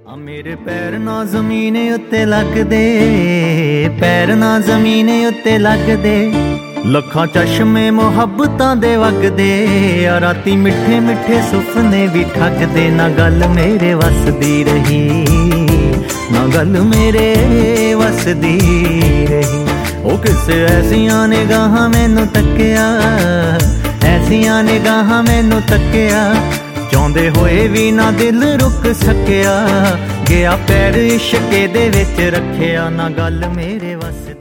ਆ ਮੇਰੇ ਪੈਰ ਨਾ ਜ਼ਮੀਨ ਉੱਤੇ ਲੱਗਦੇ, ਪੈਰ ਨਾ ਜ਼ਮੀਨ ਉੱਤੇ ਲੱਗਦੇ, ਲੱਖਾਂ ਚਸ਼ਮੇ ਮੁਹੱਬਤਾਂ ਦੇ ਵਗਦੇ ਆ, ਰਾਤੀ ਮਿੱਠੇ ਮਿੱਠੇ ਸੁਪਨੇ ਵੀ ਠੱਗਦੇ। ਨਾ ਗੱਲ ਮੇਰੇ ਵੱਸਦੀ ਰਹੀ, ਨਾ ਗੱਲ ਮੇਰੇ ਵੱਸਦੀ ਰਹੀ। ਉਹ ਕਿਸੇ ਐਸੀਆਂ ਨਿਗਾਹਾਂ ਮੈਨੂੰ ਤੱਕਿਆ, ਐਸੀਆਂ ਨਿਗਾਹਾਂ ਮੈਨੂੰ ਤੱਕਿਆ, ਚਾਹੁੰਦੇ ਹੋਏ ਵੀ ਨਾ ਦਿਲ ਰੁਕ ਸਕਿਆ। ਗਿਆ ਪੈਰ ਇਸ਼ਕੇ ਦੇ ਵਿੱਚ ਰੱਖਿਆ, ਨਾ ਗੱਲ ਮੇਰੇ ਵੱਸ